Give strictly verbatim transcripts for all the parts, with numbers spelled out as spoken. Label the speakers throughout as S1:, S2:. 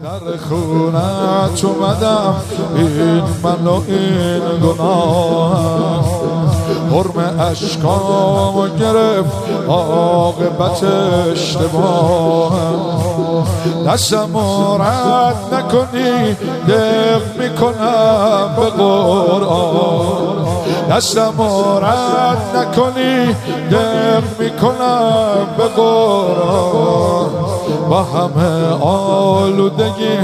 S1: در خونت اومدم این من و این گناه حرم اشکامو گرفت عاقبت اشتباه دستمو رد نکنی دق میکنم به قرآن دستمو رد نکنی دق میکنم به قرآن با همه آلودگی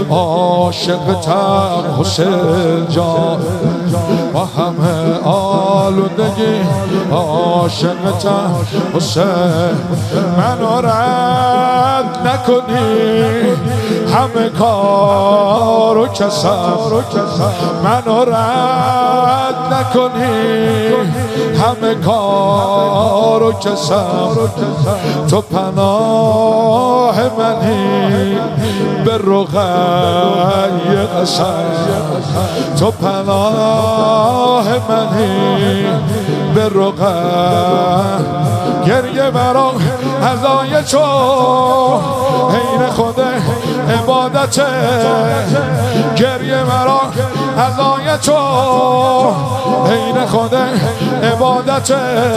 S1: عاشقتم حسین جان با همه آلودگی عاشقتم حسین منو رد نکنی همه کارو کسم منو رد نکنی همه کارو کسم تو پناه منی به رقیه قسم تو پناه منی به رقیه گریه برا هزای چو حین خود عبادت گریه مرا هزای چو حین خود عبادت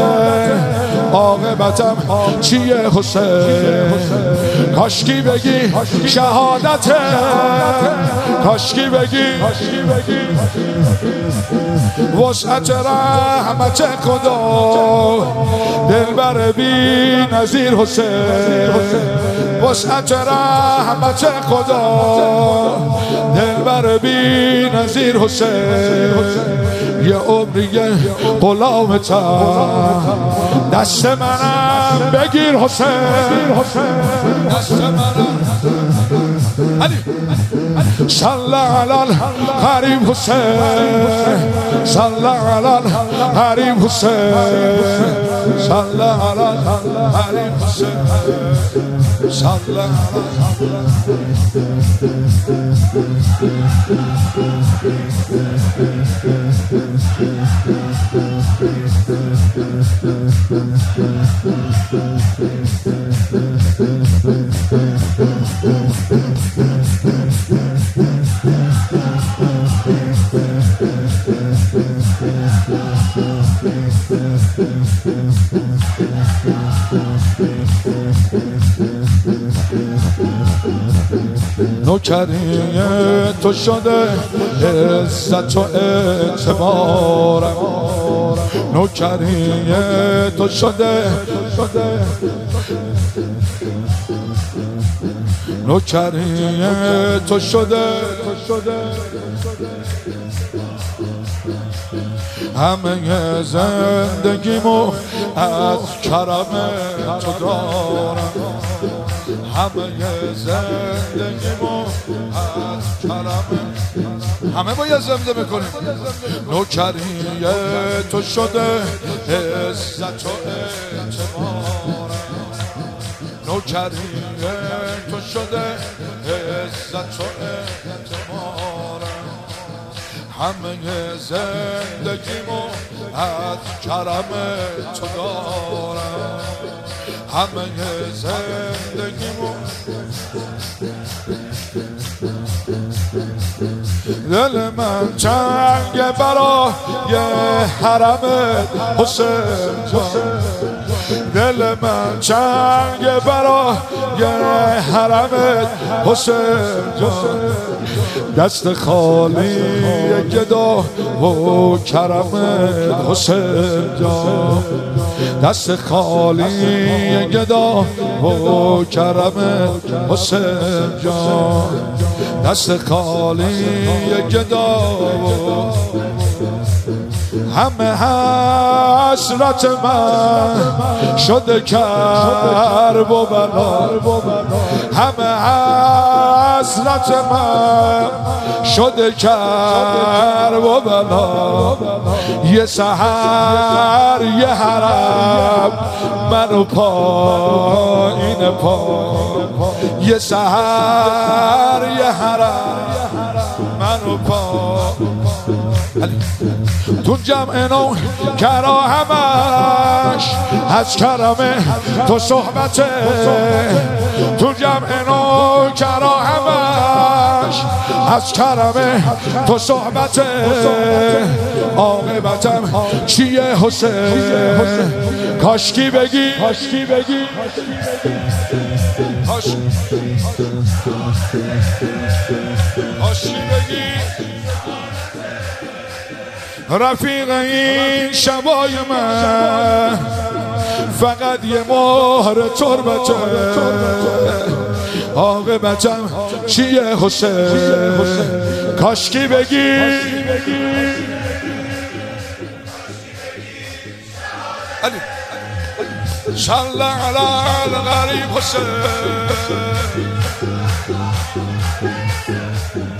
S1: عاقبتم چیه حسین کاشکی بگی شهادت کاشکی بگی وسعت رحمت خدا دلبر بی نظیر حسین وسعت رحمت خدا دلبر بی نظیر حسین یه عمریه غلامتم دست منم بگیر حسین دست منم صلی علی الحبیب حسین صلی علی الحبیب حسین صلی علی الحبیب حسین صلی نوکری تو شده عزت و اعتبارم نوکری تو شده نوکری تو شده همه زندگیمو از کرم تو دارم همه زندگیمو از کرم همه باید زنده میکنیم نوکری تو شده عزت و اعتبارم نوکری تو شده عزت و اعتبارم همه زندگیمو از کرم تو دارم همه زندگیمو دل من چنگ برای حرم حسین جان دل من چنگ برای حرم حسین جان دست خالی گدا و کرم حسین جان دست خالی گدا و کرم حسین جان دست خالی گدا و همه حسرت من شده کرب و بلا همه حسرت من شده کرب و بلا یه سحر یه حرم منو پایین پا یه سحر یه حرم منو پا تو جمع نو کرا همش از کرم تو صحبته تو جمع نو کرا همش از کرم تو صحبت عاقبتم چیه حسین کاشکی بگی کاشکی بگی کاشکی بگی رفیق این شبای من فقط یه مهر تربته عاقبتم چیه حسین کاشکی بگی صلی علی الغریب حسین